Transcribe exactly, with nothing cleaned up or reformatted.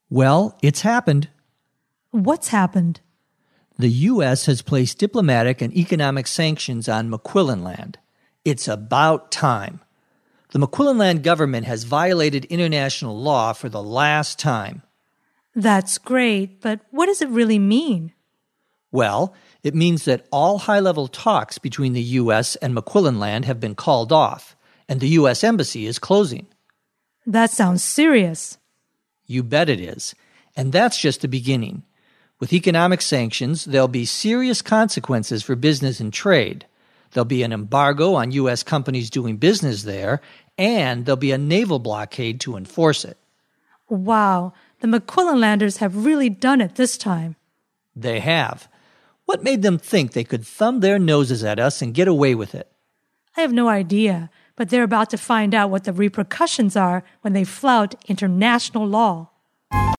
Well, it's happened. What's happened? The U S has placed diplomatic and economic sanctions on McQuillan It's about time. The McQuillan government has violated international law for the last time. That's great, but what does it really mean? Well, it means that all high-level talks between the U S and McQuillan have been called off, and the U S Embassy is closing. That sounds serious. You bet it is. And that's just the beginning. With economic sanctions, there'll be serious consequences for business and trade. There'll be an embargo on U S companies doing business there, and there'll be a naval blockade to enforce it. Wow, the McQuillanlanders have really done it this time. They have. What made them think they could thumb their noses at us and get away with it? I have no idea, but they're about to find out what the repercussions are when they flout international law.